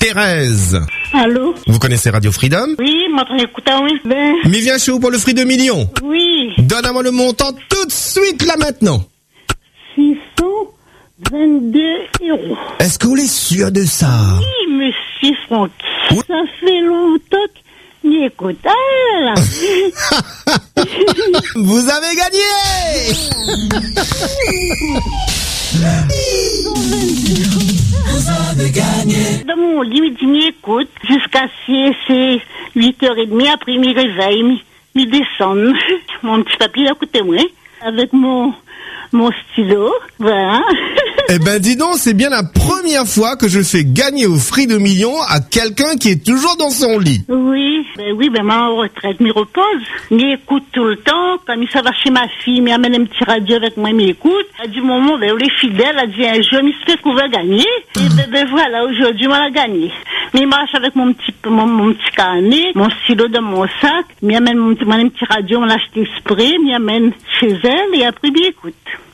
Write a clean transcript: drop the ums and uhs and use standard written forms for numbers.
Thérèse. Allô? Vous connaissez Radio Freedom? Oui, moi, j'écoute, oui. Ben... Mais viens chez vous pour le prix de millions. Oui. Donne-moi le montant tout de suite, là, maintenant. 622 €. Est-ce que vous êtes sûr de ça? Oui, monsieur Franck. Oui. Ça fait longtemps que j'écoute. Ah là. Vous avez gagné! Vous avez gagné. Dans mon lit, il dit, m'écoute, jusqu'à 8h30, après, il réveille, il descend. Mon petit papier à côté de moi, avec mon stylo, voilà. Eh ben, dis donc, c'est bien la première fois que je fais gagner au prix de millions à quelqu'un qui est toujours dans son lit. Oui, ma retraite, m'y repose. M'y écoute tout le temps. Comme ça va chez ma fille, m'y amène un petit radio avec moi, m'y écoute. À du moment, où les fidèles, elle dit un jeu, m'y se fait qu'on va gagner. Et voilà, aujourd'hui, on a gagné. M'y marche avec mon petit carnet, mon stylo dans mon sac. M'y amène mon petit radio, on l'a acheté spray, m'y amène chez elle, et après, m'y écoute.